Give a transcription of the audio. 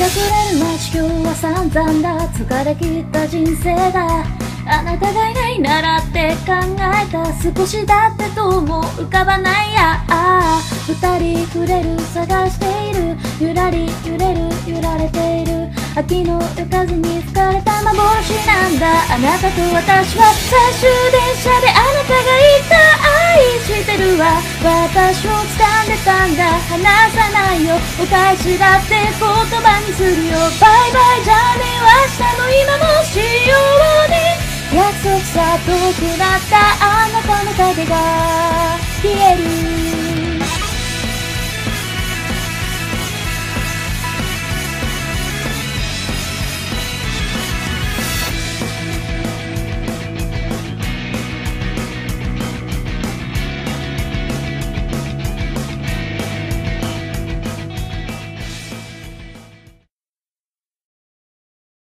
隠れる街今日は散々だ疲れ切った人生だあなたがいないならって考えた少しだってどうも浮かばないや二人触れる探しているゆらり揺れる揺られている秋の夜風に吹かれた幻なんだあなたと私は最終電車であなたが言った愛してるわ私を掴んでたんだ離さないよお返しだって言葉にするよバイバイじゃあね明日も今もしように約束さ遠くなったあなたの影が